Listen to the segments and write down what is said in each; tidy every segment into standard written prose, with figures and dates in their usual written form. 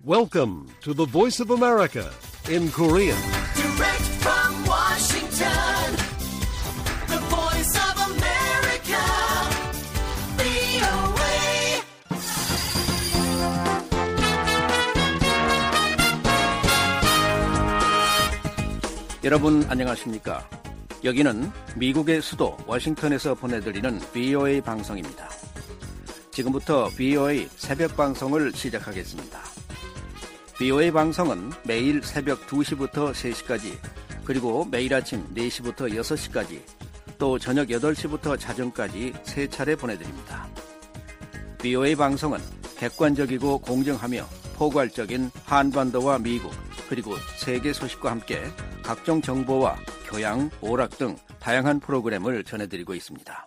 Welcome to the Voice of America in Korean. Direct from Washington, the Voice of America, VOA. 여러분 안녕하십니까? 여기는 미국의 수도 워싱턴에서 보내드리는 VOA 방송입니다. 지금부터 VOA 새벽 방송을 시작하겠습니다. VOA 방송은 매일 새벽 2시부터 3시까지, 그리고 매일 아침 4시부터 6시까지, 또 저녁 8시부터 자정까지 3차례 보내드립니다. VOA 방송은 객관적이고 공정하며 포괄적인 한반도와 미국, 그리고 세계 소식과 함께 각종 정보와 교양, 오락 등 다양한 프로그램을 전해드리고 있습니다.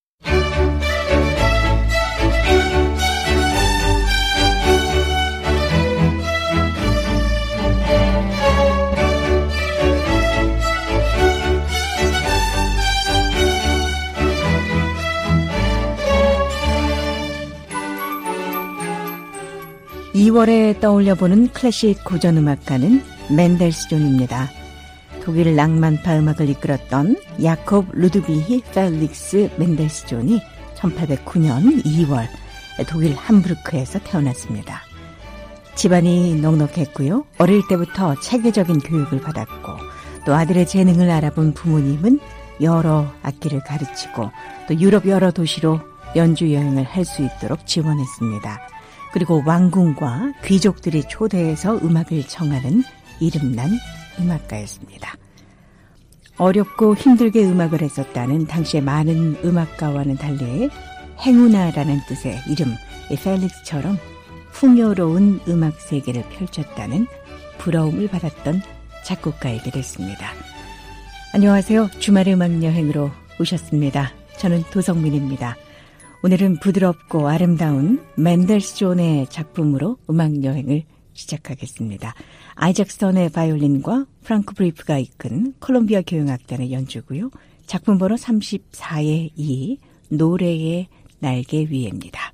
2월에 떠올려보는 클래식 고전음악가는 멘델스존입니다. 독일 낭만파 음악을 이끌었던 야콥 루드비히 펠릭스 멘델스존이 1809년 2월 독일 함부르크에서 태어났습니다. 집안이 넉넉했고요. 어릴 때부터 체계적인 교육을 받았고, 또 아들의 재능을 알아본 부모님은 여러 악기를 가르치고 또 유럽 여러 도시로 연주 여행을 할 수 있도록 지원했습니다. 그리고 왕궁과 귀족들이 초대해서 음악을 청하는 이름난 음악가였습니다. 어렵고 힘들게 음악을 했었다는 당시의 많은 음악가와는 달리 행운아라는 뜻의 이름 펠릭스처럼 풍요로운 음악 세계를 펼쳤다는 부러움을 받았던 작곡가이게 됐습니다. 안녕하세요. 주말의 음악 여행으로 오셨습니다. 저는 도성민입니다. 오늘은 부드럽고 아름다운 멘델스존의 작품으로 음악 여행을 시작하겠습니다. 아이작 스턴의 바이올린과 프랑크 브리프가 이끈 콜롬비아 교향악단의 연주고요. 작품 번호 34의 2, 노래의 날개 위에입니다.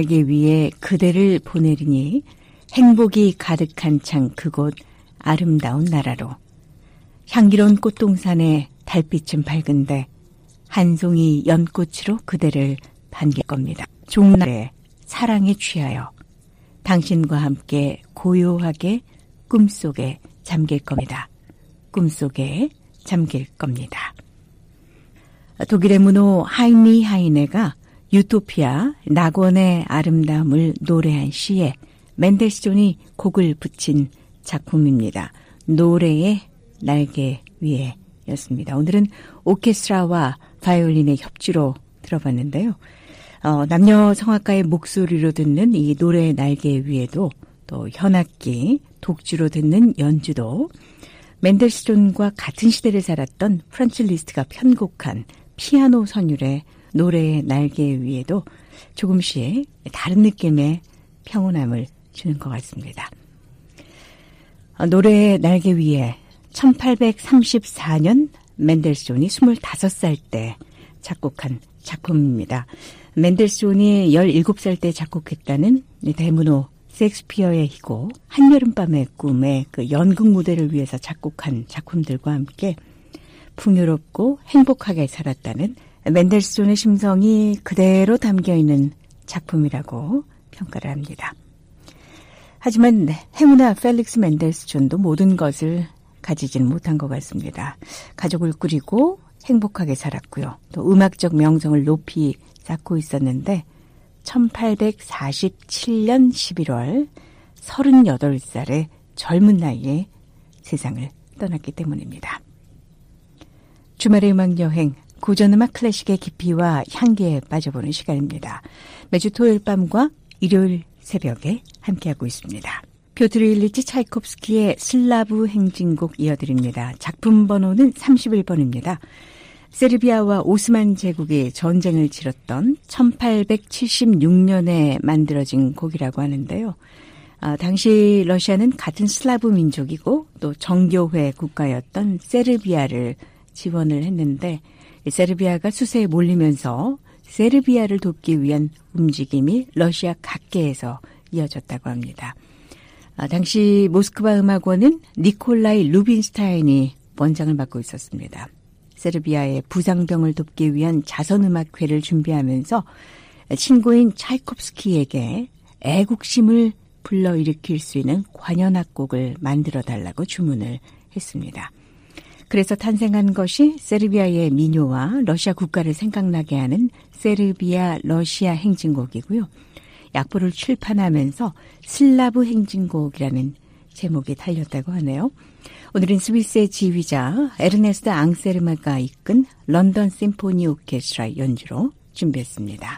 날개 위에 그대를 보내리니 행복이 가득한 창 그곳 아름다운 나라로. 향기로운 꽃동산에 달빛은 밝은데 한 송이 연꽃으로 그대를 반길 겁니다. 종날에 사랑에 취하여 당신과 함께 고요하게 꿈속에 잠길 겁니다. 꿈속에 잠길 겁니다. 독일의 문호 하이미 하이네가 유토피아 낙원의 아름다움을 노래한 시에 멘델스존이 곡을 붙인 작품입니다. 노래의 날개 위에 였습니다. 오늘은 오케스트라와 바이올린의 협주로 들어봤는데요. 남녀 성악가의 목소리로 듣는 이 노래의 날개 위에도 또 현악기, 독주로 듣는 연주도 멘델스존과 같은 시대를 살았던 프란츠 리스트가 편곡한 피아노 선율의 노래의 날개 위에도 조금씩 다른 느낌의 평온함을 주는 것 같습니다. 노래의 날개 위에 1834년 멘델스존이 25살 때 작곡한 작품입니다. 멘델스존이 17살 때 작곡했다는 대문호 셰익스피어의 희곡 한여름밤의 꿈의 그 연극 무대를 위해서 작곡한 작품들과 함께 풍요롭고 행복하게 살았다는 멘델스존의 심성이 그대로 담겨있는 작품이라고 평가를 합니다. 하지만 행운아 펠릭스 멘델스존도 모든 것을 가지지는 못한 것 같습니다. 가족을 꾸리고 행복하게 살았고요. 또 음악적 명성을 높이 쌓고 있었는데 1847년 11월 38살의 젊은 나이에 세상을 떠났기 때문입니다. 주말의 음악여행, 고전음악 클래식의 깊이와 향기에 빠져보는 시간입니다. 매주 토요일 밤과 일요일 새벽에 함께하고 있습니다. 표트르 일리치 차이콥스키의 슬라브 행진곡 이어드립니다. 작품 번호는 31번입니다. 세르비아와 오스만 제국이 전쟁을 치렀던 1876년에 만들어진 곡이라고 하는데요. 당시 러시아는 같은 슬라브 민족이고 또 정교회 국가였던 세르비아를 지원을 했는데 세르비아가 수세에 몰리면서 세르비아를 돕기 위한 움직임이 러시아 각계에서 이어졌다고 합니다. 당시 모스크바 음악원은 니콜라이 루빈스타인이 원장을 맡고 있었습니다. 세르비아의 부상병을 돕기 위한 자선음악회를 준비하면서 친구인 차이콥스키에게 애국심을 불러일으킬 수 있는 관현악곡을 만들어달라고 주문을 했습니다. 그래서 탄생한 것이 세르비아의 민요와 러시아 국가를 생각나게 하는 세르비아 러시아 행진곡이고요. 약보를 출판하면서 슬라브 행진곡이라는 제목이 달렸다고 하네요. 오늘은 스위스의 지휘자 에르네스트 앙세르마가 이끈 런던 심포니 오케스트라 연주로 준비했습니다.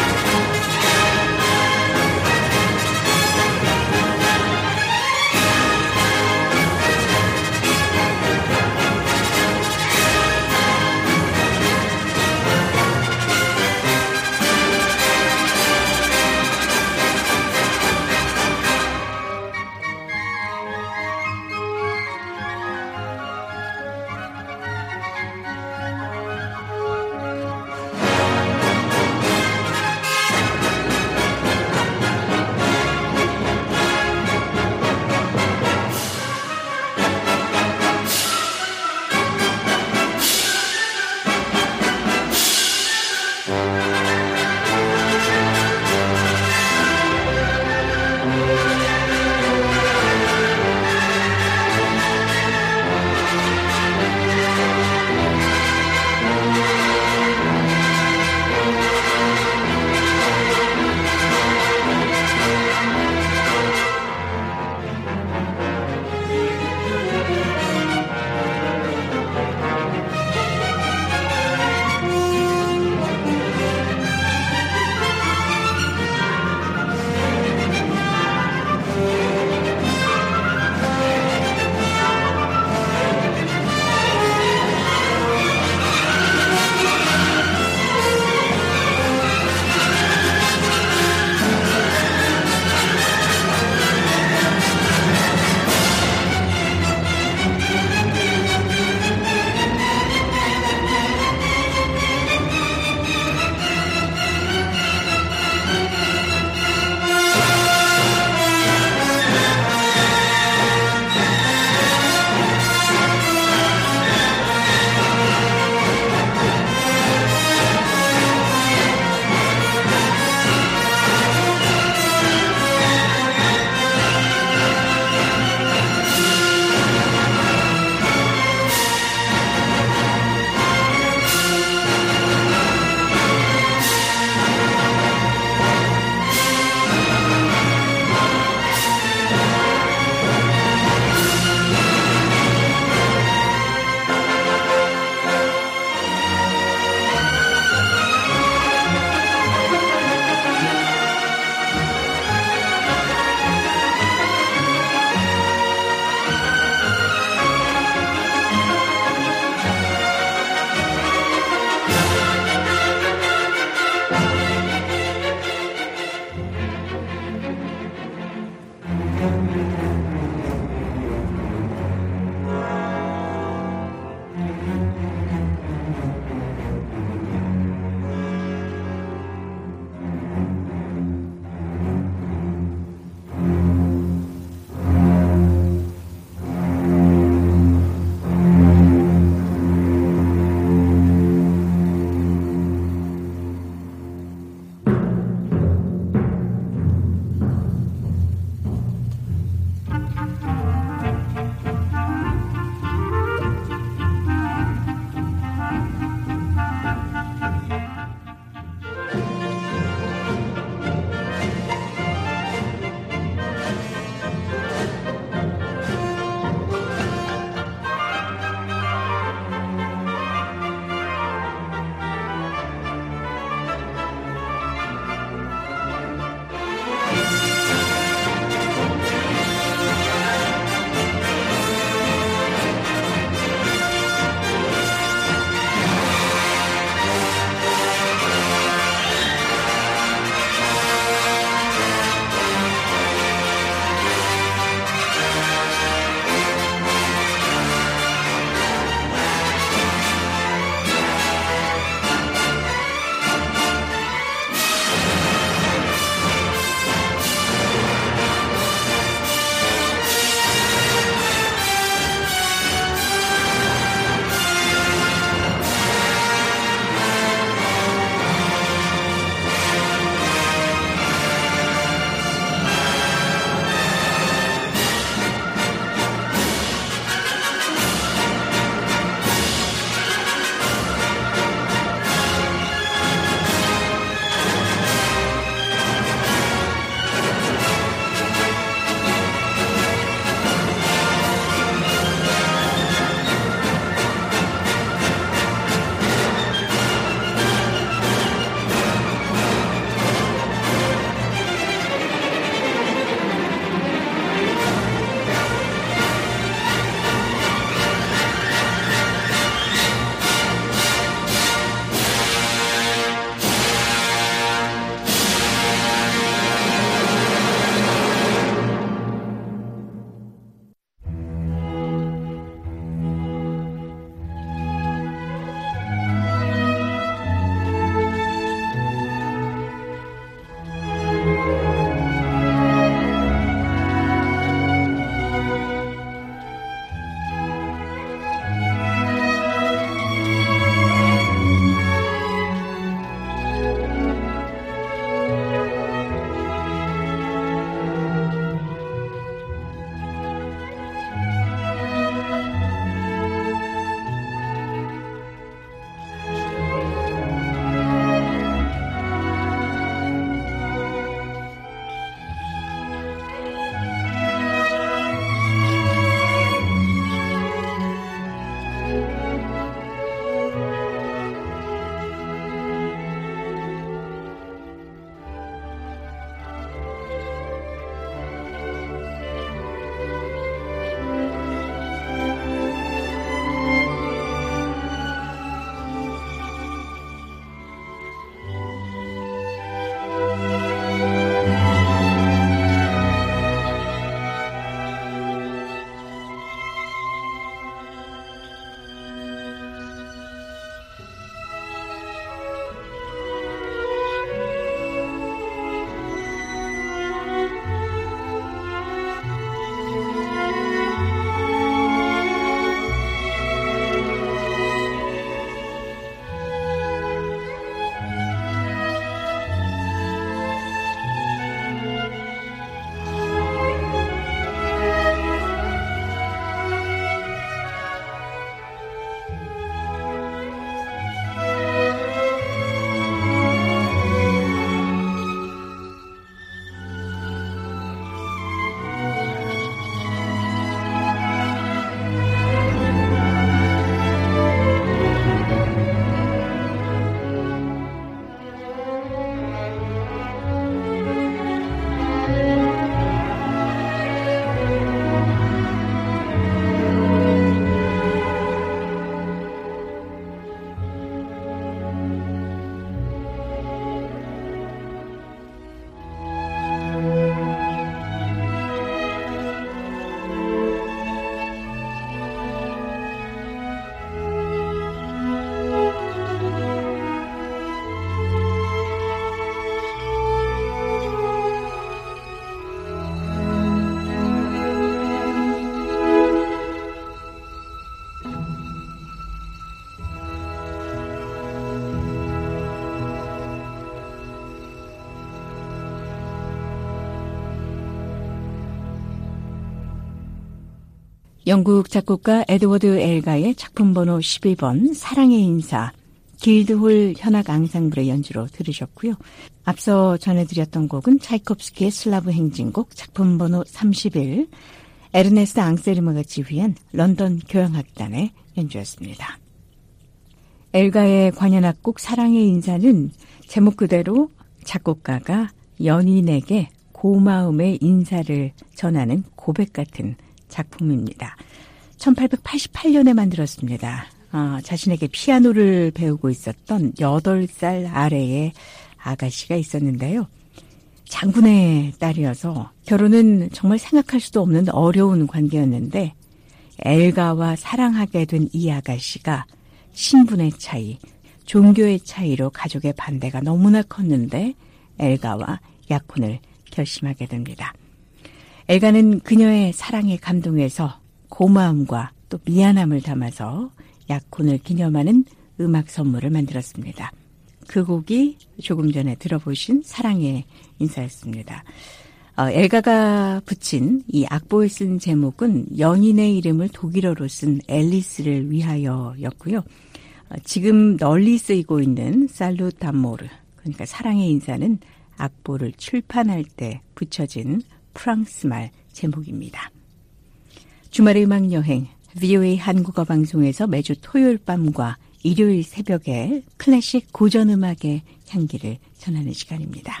영국 작곡가 에드워드 엘가의 작품 번호 12번 사랑의 인사, 길드홀 현악 앙상블의 연주로 들으셨고요. 앞서 전해드렸던 곡은 차이콥스키의 슬라브 행진곡 작품 번호 31, 에르네스트 앙세르무가 지휘한 런던 교향악단의 연주였습니다. 엘가의 관현악곡 사랑의 인사는 제목 그대로 작곡가가 연인에게 고마움의 인사를 전하는 고백 같은 작품입니다. 1888년에 만들었습니다. 자신에게 피아노를 배우고 있었던 8살 아래의 아가씨가 있었는데요. 장군의 딸이어서 결혼은 정말 생각할 수도 없는 어려운 관계였는데 엘가와 사랑하게 된 이 아가씨가 신분의 차이, 종교의 차이로 가족의 반대가 너무나 컸는데 엘가와 약혼을 결심하게 됩니다. 엘가는 그녀의 사랑에 감동해서 고마움과 또 미안함을 담아서 약혼을 기념하는 음악 선물을 만들었습니다. 그 곡이 조금 전에 들어보신 사랑의 인사였습니다. 엘가가 붙인 이 악보에 쓴 제목은 연인의 이름을 독일어로 쓴 앨리스를 위하여였고요. 지금 널리 쓰이고 있는 살루트 아모르, 그러니까 사랑의 인사는 악보를 출판할 때 붙여진 프랑스말 제목입니다. 주말의 음악여행, VOA 한국어 방송에서 매주 토요일 밤과 일요일 새벽에 클래식 고전음악의 향기를 전하는 시간입니다.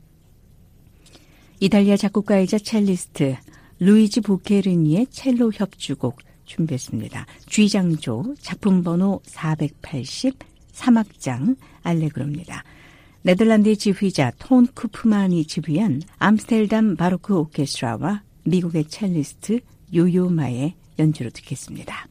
이탈리아 작곡가이자 첼리스트 루이지 보케르니의 첼로 협주곡 준비했습니다. G장조 작품 번호 480 3악장 알레그로입니다. 네덜란드의 지휘자 톤 쿠프만이 지휘한 암스테르담 바로크 오케스트라와 미국의 첼리스트 요요마의 연주로 듣겠습니다.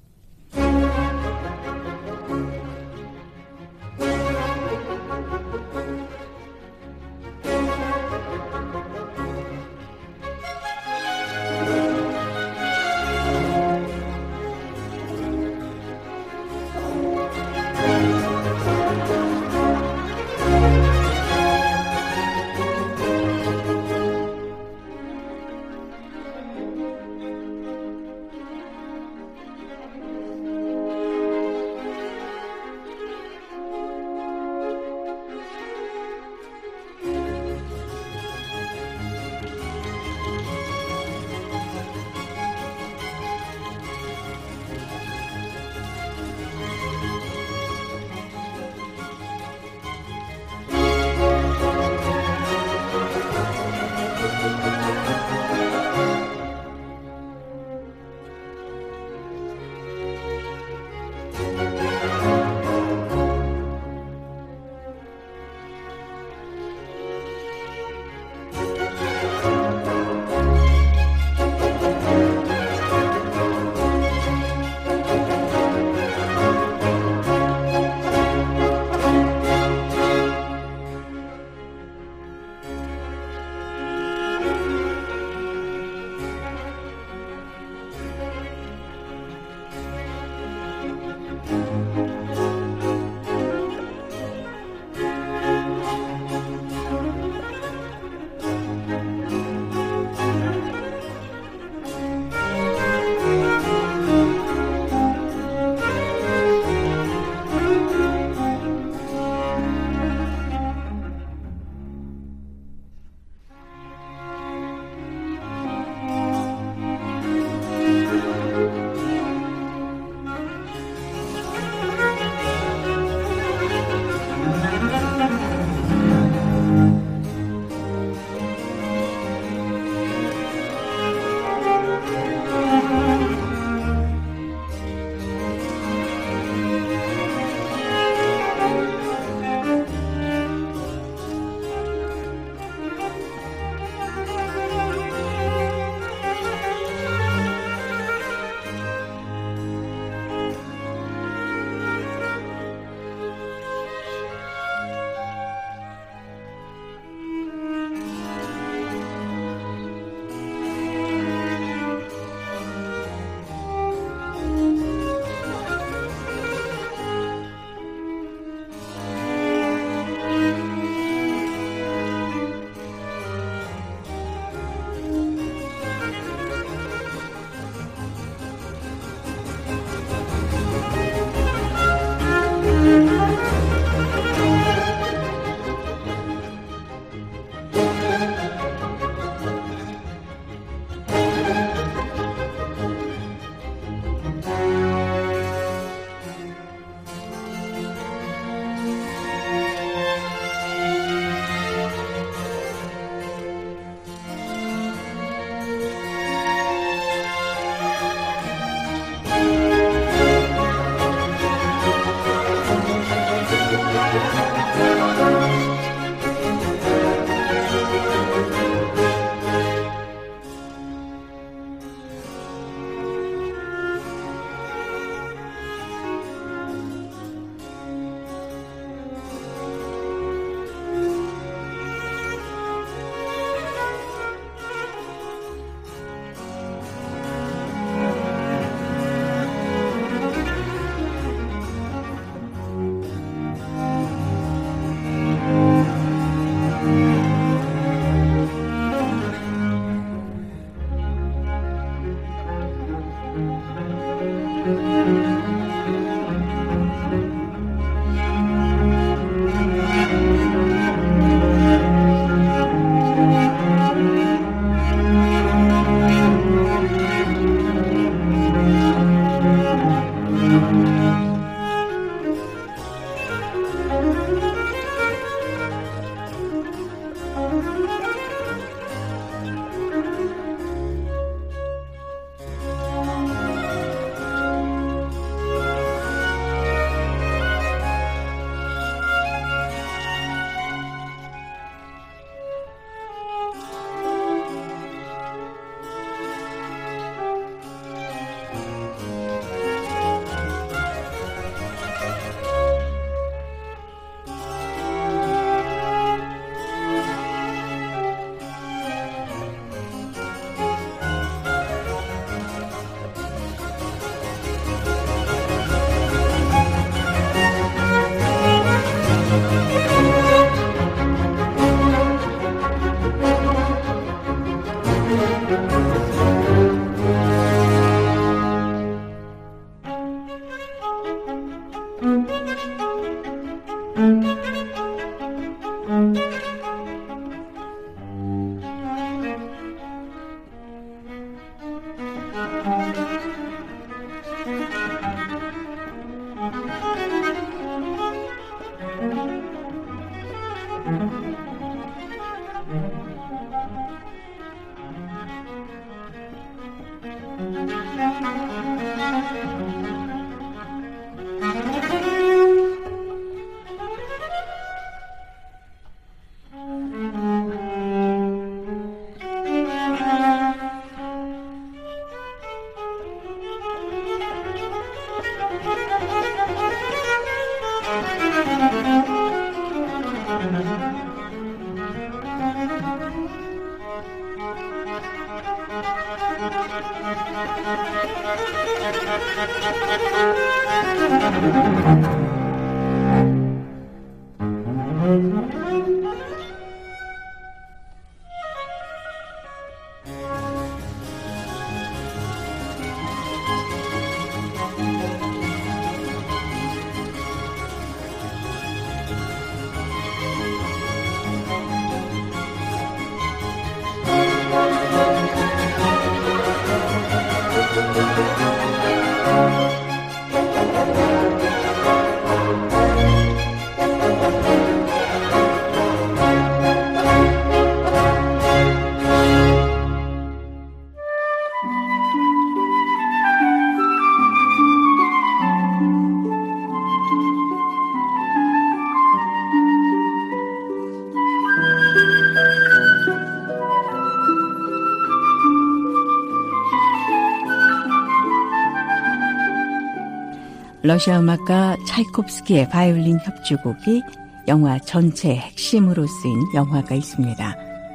러시아 음악가 차이콥스키의 바이올린 협주곡이 영화 전체의 핵심으로 쓰인 영화가 있습니다.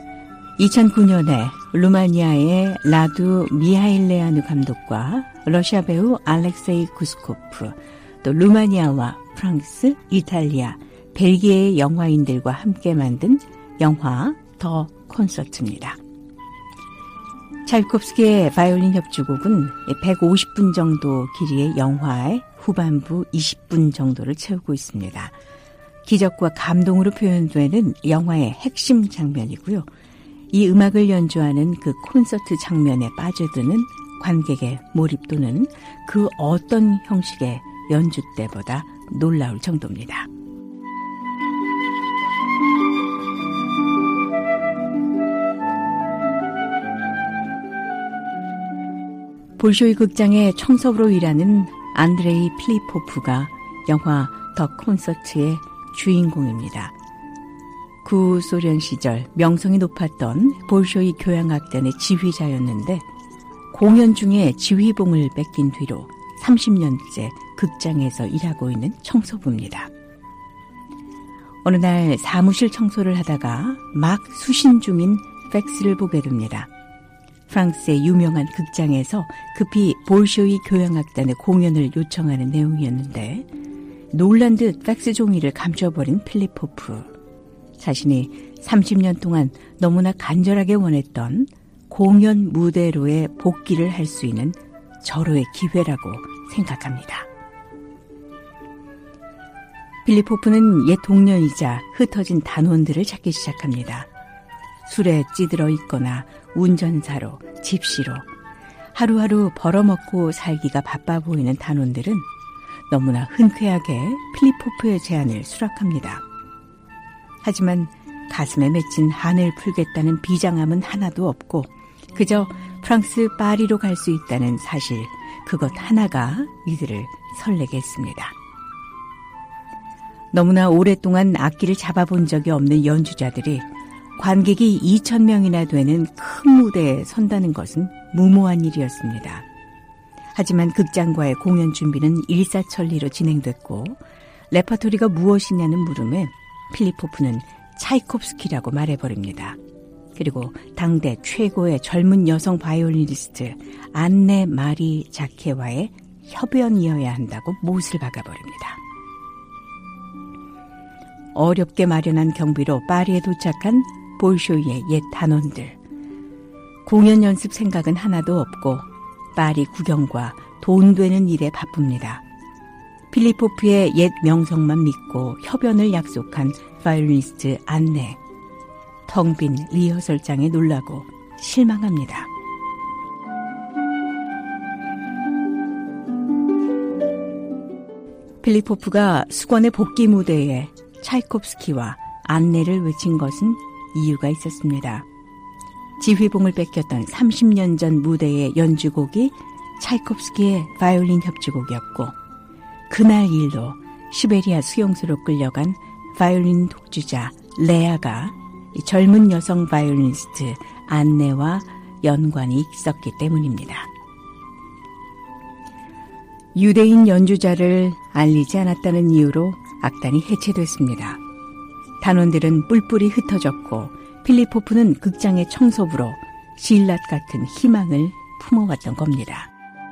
2009년에 루마니아의 라두 미하일레아누 감독과 러시아 배우 알렉세이 구스코프, 또 루마니아와 프랑스, 이탈리아, 벨기에의 영화인들과 함께 만든 영화 더 콘서트입니다. 차이콥스키의 바이올린 협주곡은 150분 정도 길이의 영화의 후반부 20분 정도를 채우고 있습니다. 기적과 감동으로 표현되는 영화의 핵심 장면이고요. 이 음악을 연주하는 그 콘서트 장면에 빠져드는 관객의 몰입도는 그 어떤 형식의 연주 때보다 놀라울 정도입니다. 볼쇼이 극장의 청소부로 일하는 안드레이 필리포프가 영화 더 콘서트의 주인공입니다. 구소련 시절 명성이 높았던 볼쇼이 교향악단의 지휘자였는데 공연 중에 지휘봉을 뺏긴 뒤로 30년째 극장에서 일하고 있는 청소부입니다. 어느 날 사무실 청소를 하다가 막 수신 중인 팩스를 보게 됩니다. 프랑스의 유명한 극장에서 급히 볼쇼이 교향악단의 공연을 요청하는 내용이었는데 놀란 듯 팩스 종이를 감춰버린 필리포프. 자신이 30년 동안 너무나 간절하게 원했던 공연 무대로의 복귀를 할 수 있는 절호의 기회라고 생각합니다. 필리포프는 옛 동료이자 흩어진 단원들을 찾기 시작합니다. 술에 찌들어 있거나 운전사로, 집시로 하루하루 벌어먹고 살기가 바빠 보이는 단원들은 너무나 흔쾌하게 필리포프의 제안을 수락합니다. 하지만 가슴에 맺힌 한을 풀겠다는 비장함은 하나도 없고 그저 프랑스 파리로 갈 수 있다는 사실, 그것 하나가 이들을 설레게 했습니다. 너무나 오랫동안 악기를 잡아본 적이 없는 연주자들이 관객이 2,000명이나 되는 큰 무대에 선다는 것은 무모한 일이었습니다. 하지만 극장과의 공연 준비는 일사천리로 진행됐고 레퍼토리가 무엇이냐는 물음에 필리포프는 차이콥스키라고 말해버립니다. 그리고 당대 최고의 젊은 여성 바이올리니스트 안네 마리 자케와의 협연이어야 한다고 못을 박아버립니다. 어렵게 마련한 경비로 파리에 도착한 볼쇼이의 옛 단원들. 공연 연습 생각은 하나도 없고 파리 구경과 돈 되는 일에 바쁩니다. 필리포프의 옛 명성만 믿고 협연을 약속한 바이올리니스트 안네. 텅 빈 리허설장에 놀라고 실망합니다. 필리포프가 수건의 복귀 무대에 차이콥스키와 안내를 외친 것은 이유가 있었습니다. 지휘봉을 뺏겼던 30년 전 무대의 연주곡이 차이콥스키의 바이올린 협주곡이었고 그날 일로 시베리아 수용소로 끌려간 바이올린 독주자 레아가 젊은 여성 바이올리니스트 안네와 연관이 있었기 때문입니다. 유대인 연주자를 알리지 않았다는 이유로 악단이 해체됐습니다. 단원들은 뿔뿔이 흩어졌고 필리포프는 극장의 청소부로 실랏 같은 희망을 품어왔던 겁니다.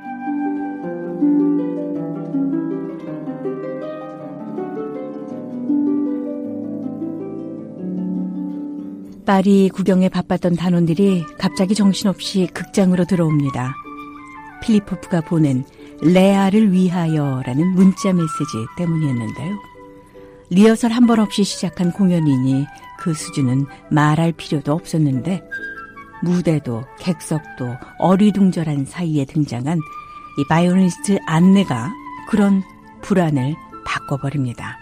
파리 구경에 바빴던 단원들이 갑자기 정신없이 극장으로 들어옵니다. 필리포프가 보낸 레아를 위하여라는 문자 메시지 때문이었는데요. 리허설 한 번 없이 시작한 공연이니 그 수준은 말할 필요도 없었는데 무대도 객석도 어리둥절한 사이에 등장한 이 바이올리니스트 안네가 그런 불안을 바꿔버립니다.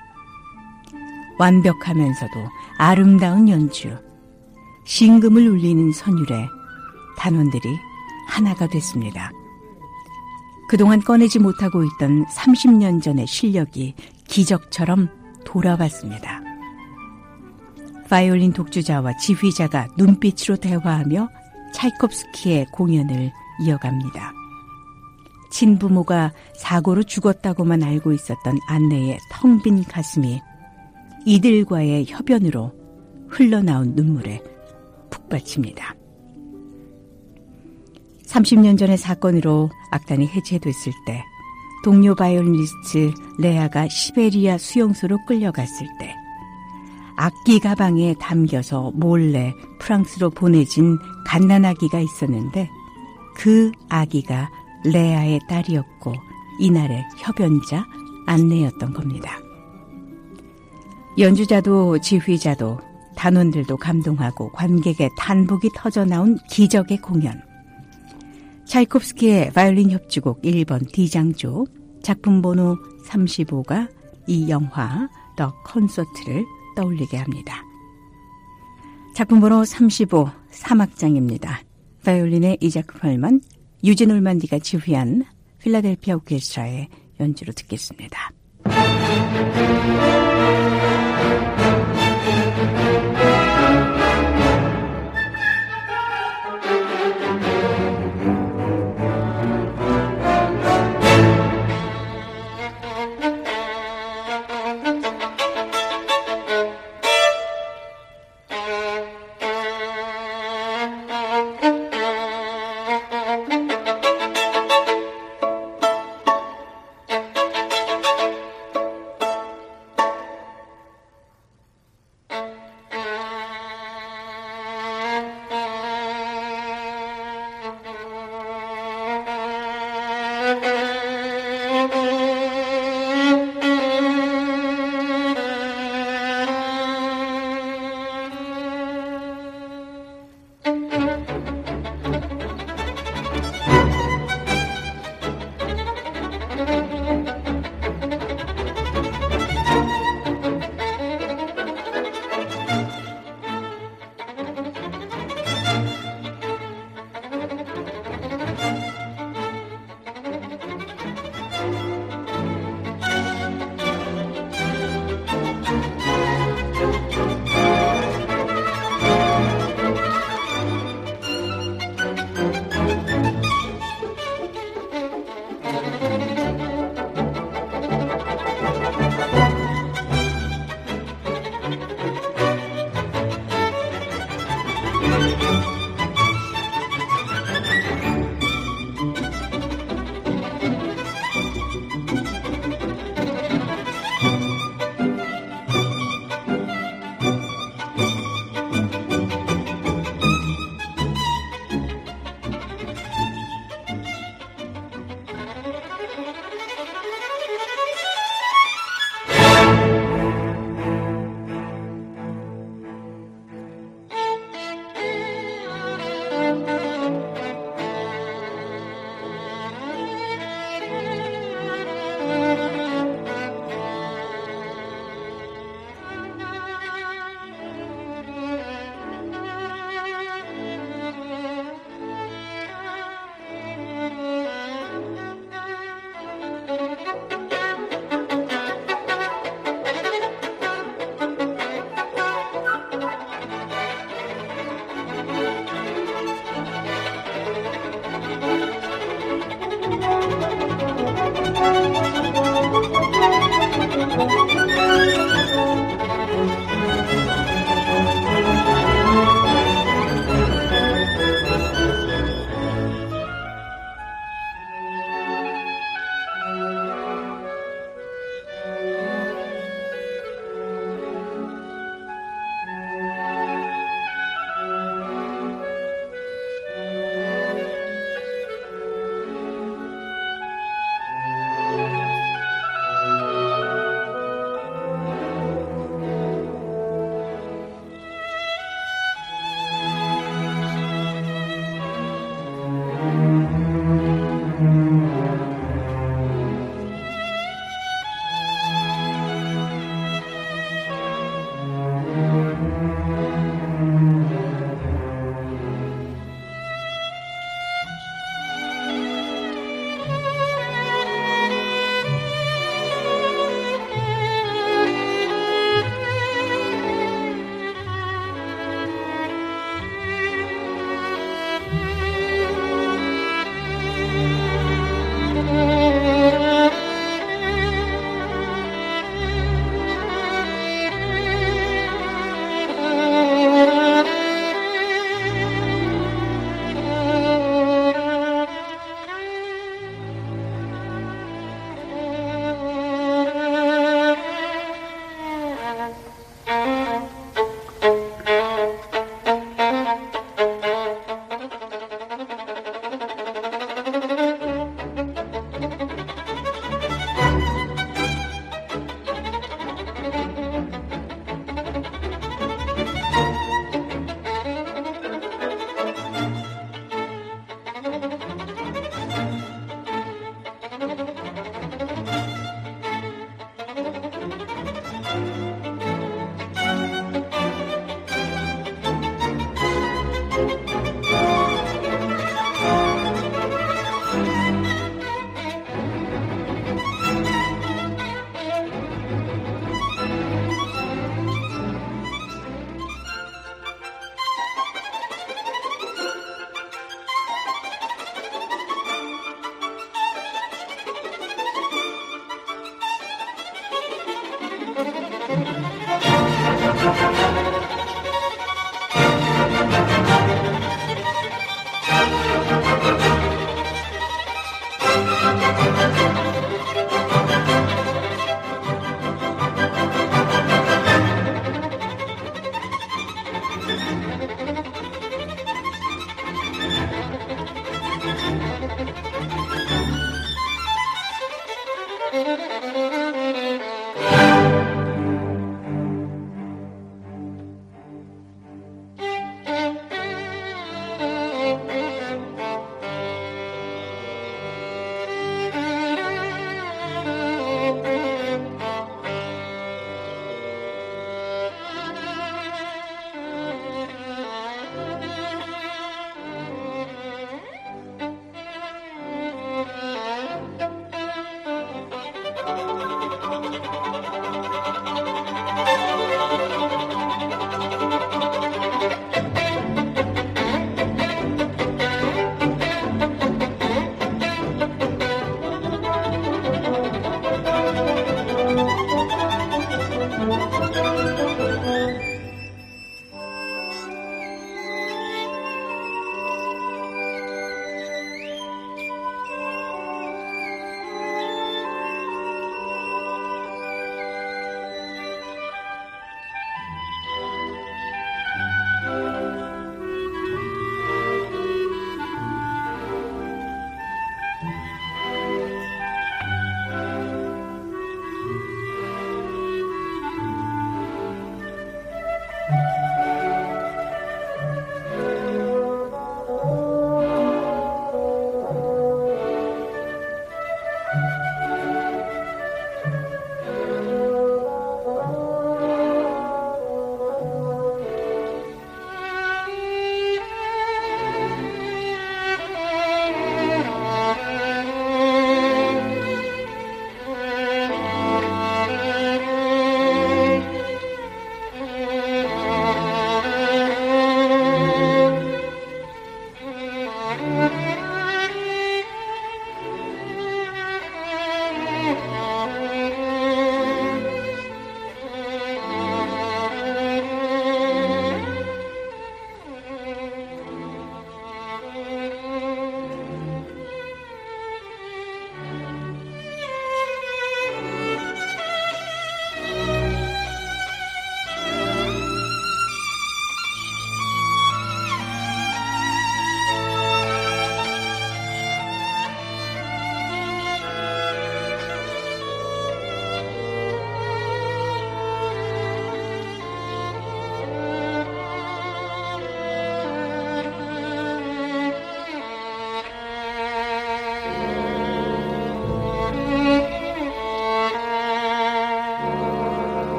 완벽하면서도 아름다운 연주, 신금을 울리는 선율에 단원들이 하나가 됐습니다. 그동안 꺼내지 못하고 있던 30년 전의 실력이 기적처럼 돌아왔습니다. 바이올린 독주자와 지휘자가 눈빛으로 대화하며 차이콥스키의 공연을 이어갑니다. 친부모가 사고로 죽었다고만 알고 있었던 안네의 텅 빈 가슴이 이들과의 협연으로 흘러나온 눈물에 북받칩니다. 30년 전의 사건으로 악단이 해체됐을 때 동료 바이올리니스트 레아가 시베리아 수용소로 끌려갔을 때 악기 가방에 담겨서 몰래 프랑스로 보내진 갓난아기가 있었는데 그 아기가 레아의 딸이었고 이날의 협연자 안네였던 겁니다. 연주자도 지휘자도 단원들도 감동하고 관객의 탄복이 터져나온 기적의 공연. 차이콥스키의 바이올린 협주곡 1번 D장조 작품 번호 35가 이 영화 더 콘서트를 떠올리게 합니다. 작품 번호 35 3악장입니다. 바이올린의 이자크 펄만, 유진 올만디가 지휘한 필라델피아 오케스트라의 연주로 듣겠습니다.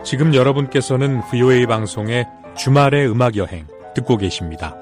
지금 여러분께서는 VOA 방송의 주말의 음악여행 듣고 계십니다.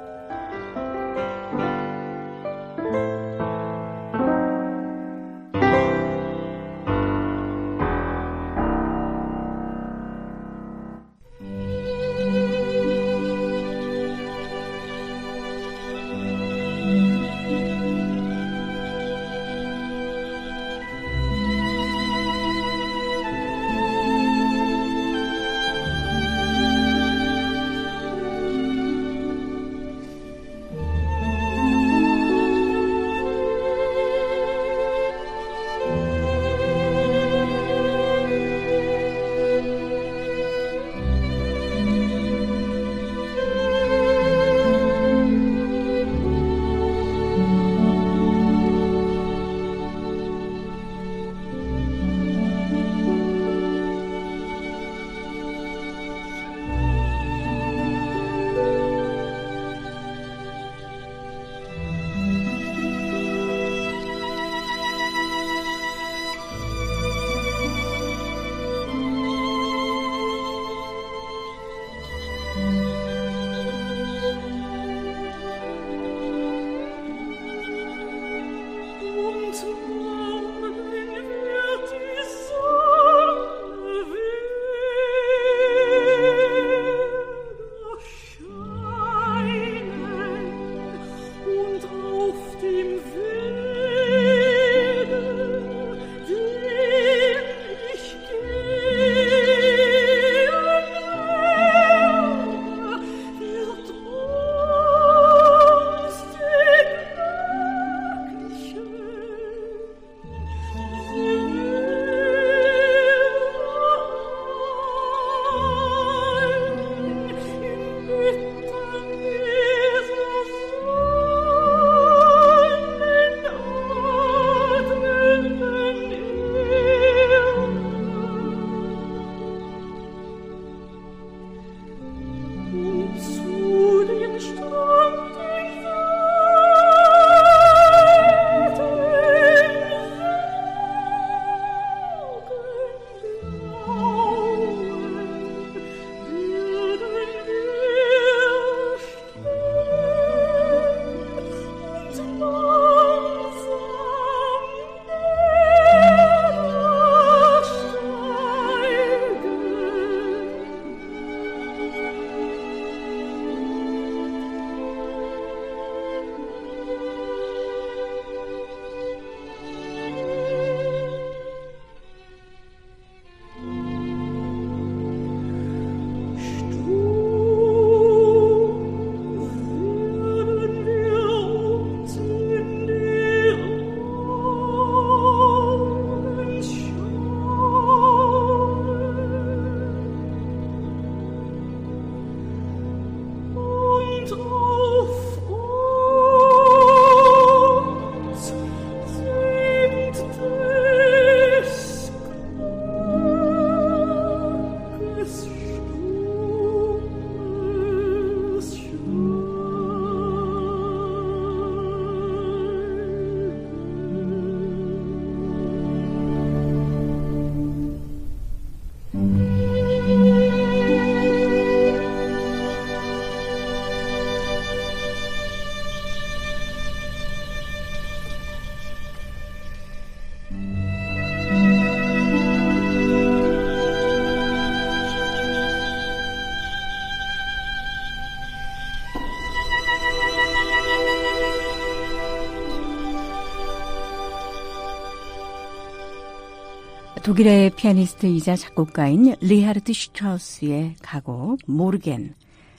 독일의 피아니스트이자 작곡가인 리하르트 슈트라우스의 가곡 모르겐,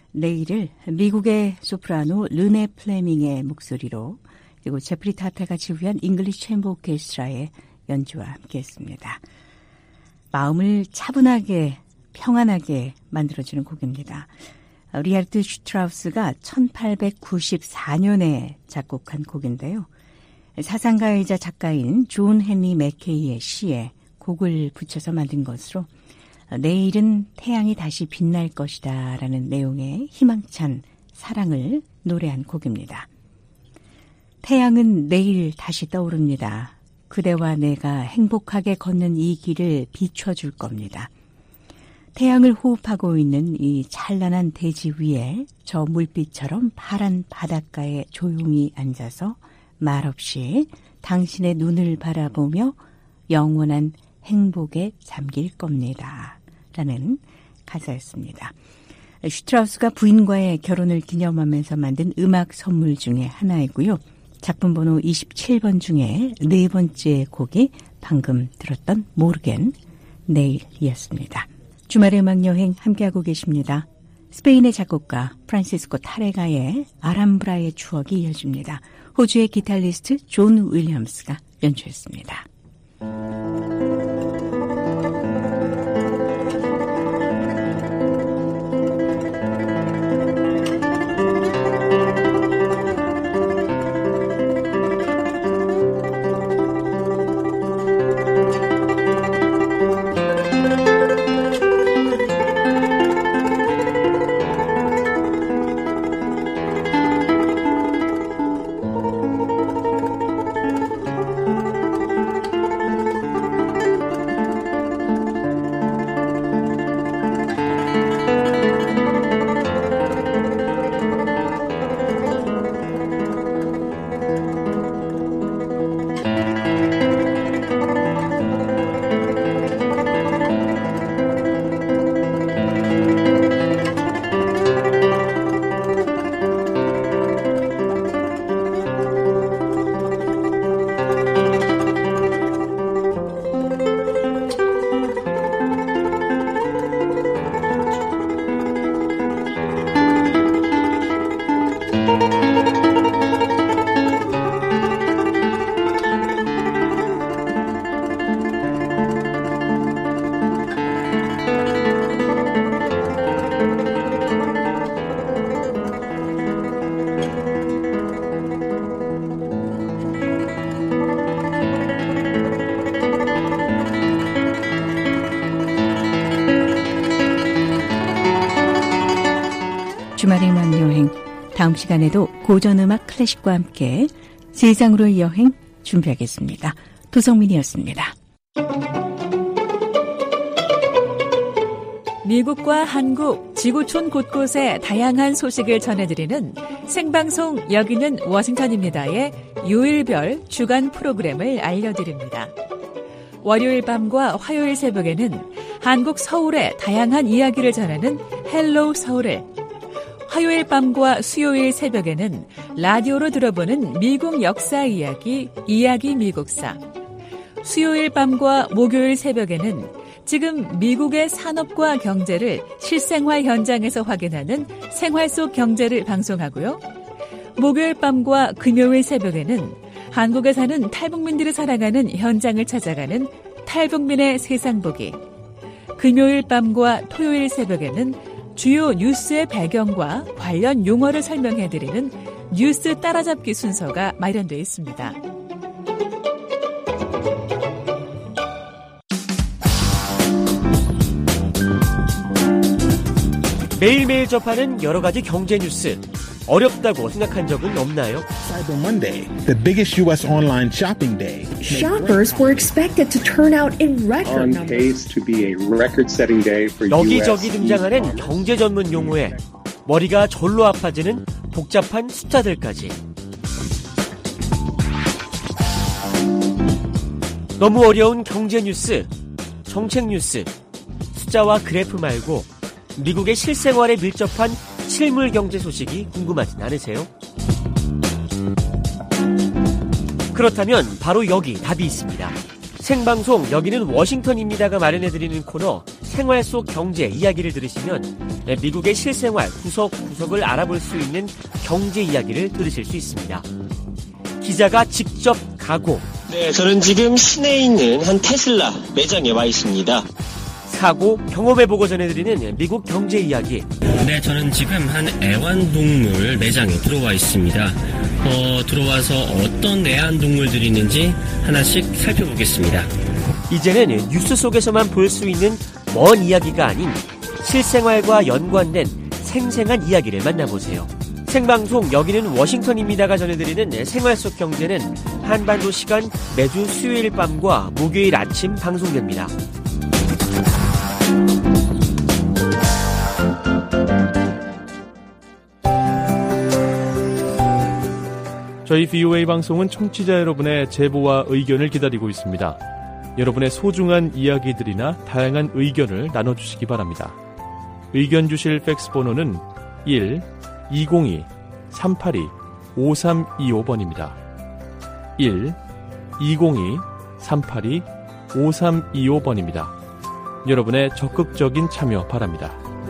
내일을 미국의 소프라노 르네 플레밍의 목소리로 그리고 제프리 타타가 지휘한 잉글리시 챔버 오케스트라의 연주와 함께했습니다. 마음을 차분하게 평안하게 만들어주는 곡입니다. 리하르트 슈트라우스가 1894년에 작곡한 곡인데요. 사상가이자 작가인 존 헨리 맥케이의 시에 곡을 붙여서 만든 것으로 내일은 태양이 다시 빛날 것이다 라는 내용의 희망찬 사랑을 노래한 곡입니다. 태양은 내일 다시 떠오릅니다. 그대와 내가 행복하게 걷는 이 길을 비춰줄 겁니다. 태양을 호흡하고 있는 이 찬란한 대지 위에 저 물빛처럼 파란 바닷가에 조용히 앉아서 말없이 당신의 눈을 바라보며 영원한 행복에 잠길 겁니다. 라는 가사였습니다. 슈트라우스가 부인과의 결혼을 기념하면서 만든 음악 선물 중에 하나이고요. 작품 번호 27번 중에 네 번째 곡이 방금 들었던 모르겐 내일이었습니다. 주말의 음악여행 함께하고 계십니다. 스페인의 작곡가 프란시스코 타레가의 아람브라의 추억이 이어집니다. 호주의 기타리스트 존 윌리엄스가 연주했습니다. 주말의 음악여행, 다음 시간에도 고전음악 클래식과 함께 세상으로의 여행 준비하겠습니다. 도성민이었습니다. 미국과 한국, 지구촌 곳곳의 다양한 소식을 전해드리는 생방송 여기는 워싱턴입니다의 요일별 주간 프로그램을 알려드립니다. 월요일 밤과 화요일 새벽에는 한국 서울의 다양한 이야기를 전하는 헬로우 서울을, 화요일 밤과 수요일 새벽에는 라디오로 들어보는 미국 역사 이야기, 이야기 미국사, 수요일 밤과 목요일 새벽에는 지금 미국의 산업과 경제를 실생활 현장에서 확인하는 생활 속 경제를 방송하고요. 목요일 밤과 금요일 새벽에는 한국에 사는 탈북민들이 살아가는 현장을 찾아가는 탈북민의 세상 보기, 금요일 밤과 토요일 새벽에는 주요 뉴스의 배경과 관련 용어를 설명해드리는 뉴스 따라잡기 순서가 마련되어 있습니다. 매일매일 접하는 여러 가지 경제 뉴스, 어렵다고 생각한 적은 없나요? Cyber Monday, the biggest U.S. online shopping day. Shoppers were expected to turn out in record numbers. On pace to be a record-setting day for 여기저기 등장하는 경제 전문 용어에 머리가 절로 아파지는 복잡한 숫자들까지. 너무 어려운 경제 뉴스, 정책 뉴스, 숫자와 그래프 말고 미국의 실생활에 밀접한 실물 경제 소식이 궁금하진 않으세요? 그렇다면 바로 여기 답이 있습니다. 생방송 여기는 워싱턴입니다가 마련해드리는 코너 생활 속 경제 이야기를 들으시면 미국의 실생활 구석구석을 알아볼 수 있는 경제 이야기를 들으실 수 있습니다. 기자가 직접 가고, 네, 저는 지금 시내에 있는 한 테슬라 매장에 와 있습니다. 사고, 경험해보고 전해드리는 미국 경제 이야기. 네, 저는 지금 한 애완동물 매장에 들어와 있습니다. 들어와서 어떤 애완동물들이 있는지 하나씩 살펴보겠습니다. 이제는 뉴스 속에서만 볼 수 있는 먼 이야기가 아닌 실생활과 연관된 생생한 이야기를 만나보세요. 생방송 여기는 워싱턴입니다가 전해드리는 생활 속 경제는 한반도 시간 매주 수요일 밤과 목요일 아침 방송됩니다. 저희 VOA 방송은 청취자 여러분의 제보와 의견을 기다리고 있습니다. 여러분의 소중한 이야기들이나 다양한 의견을 나눠주시기 바랍니다. 의견 주실 팩스 번호는 1-202-382-5325번입니다. 1-202-382-5325번입니다. 여러분의 적극적인 참여 바랍니다.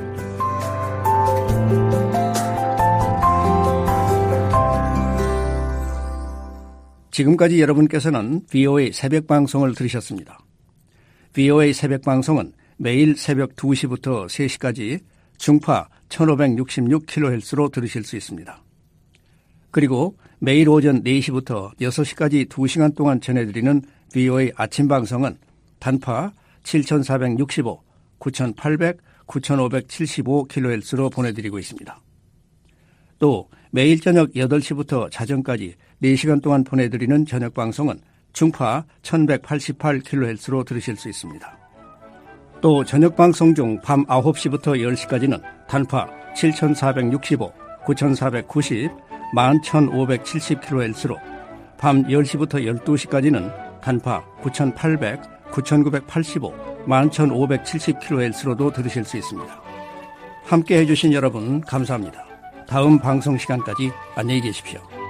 지금까지 여러분께서는 VOA 새벽방송을 들으셨습니다. VOA 새벽방송은 매일 새벽 2시부터 3시까지 중파 1566kHz로 들으실 수 있습니다. 그리고 매일 오전 4시부터 6시까지 2시간 동안 전해드리는 VOA 아침방송은 단파 7465, 9800, 9575kHz로 보내드리고 있습니다. 또 매일 저녁 8시부터 자정까지 4시간 동안 보내드리는 저녁방송은 중파 1188kHz로 들으실 수 있습니다. 또 저녁방송 중 밤 9시부터 10시까지는 단파 7465, 9490, 11570kHz로 밤 10시부터 12시까지는 단파 9800, 9985, 11570kHz로도 들으실 수 있습니다. 함께 해주신 여러분 감사합니다. 다음 방송 시간까지 안녕히 계십시오.